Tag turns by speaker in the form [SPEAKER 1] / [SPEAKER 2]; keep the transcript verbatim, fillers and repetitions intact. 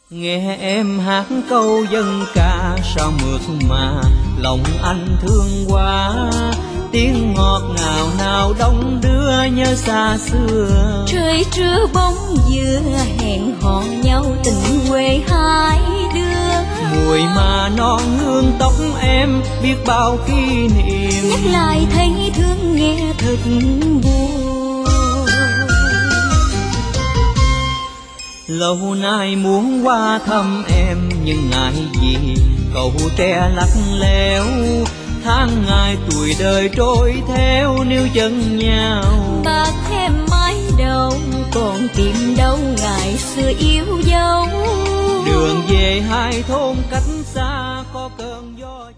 [SPEAKER 1] Nghe em hát câu dân ca sao mượt mà lòng anh thương quá, tiếng ngọt ngào nào đông đưa nhớ xa xưa.
[SPEAKER 2] Trời trưa bóng dừa hẹn hò nhau tình quê hai đứa,
[SPEAKER 1] mùi mà non hương tóc em biết bao kỷ niệm.
[SPEAKER 2] nhắc lại thấy thương nghe thật buồn.
[SPEAKER 1] Lâu nay muốn qua thăm em nhưng ngại gì cầu tre lắc léo, tháng ngày tuổi đời trôi theo níu chân nhau.
[SPEAKER 2] Bạc thêm mái đầu còn tìm đâu ngày xưa yêu dấu,
[SPEAKER 1] đường về hai thôn cách xa có cơn gió.